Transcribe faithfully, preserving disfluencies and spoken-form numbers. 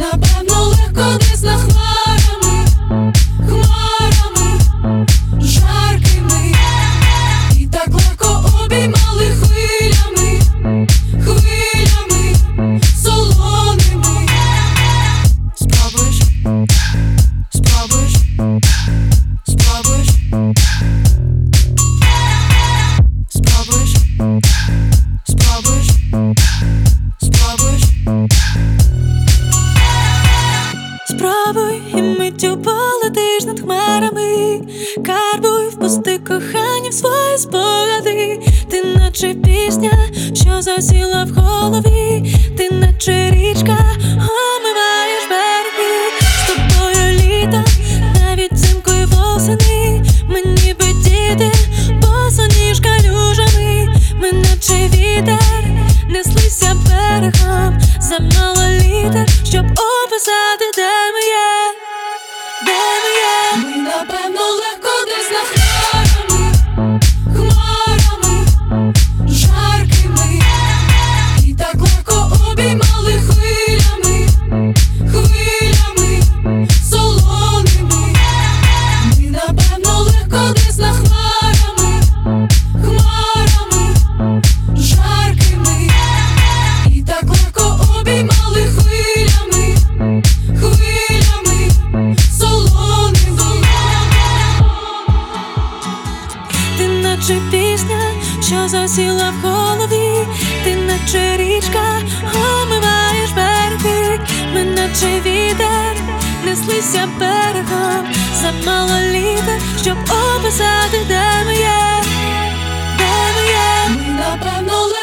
напевно, легко десь над хмарами, хмарами жаркими, і так легко обіймали хвилями, хвилями солоними. Спробуєш, спробуєш, спробуєш, спробуєш, спробуєш, спробуєш. Спробуй, і миттю полетиш над хмарами. Карбуй, впусти кохання в свої спогади. Ти наче пісня, що засіла в голові. Ти наче річка, омиваєш береги. З тобою літо, навіть взимку і восени. Ми ніби діти, босоніж калюжами. Ми наче вітер, неслися берегом. Замало літер, щоб описати, де ми є, де ми є. Ми, напевно, легко десь над хмарами, хмарами жаркими, і так легко обіймали хвилями, хвилями солоними. Ми, напевно, легко десь над хмарами, хмарами жаркими, і так легко обіймали хвилями, хвилями солоними. Ти наче пісня, що засіла в голові. Ти наче річка, омиваєш береги. Ми наче вітер, неслися берегом. Замало літер, щоб описати, де ми є, де ми є. Ми, напевно,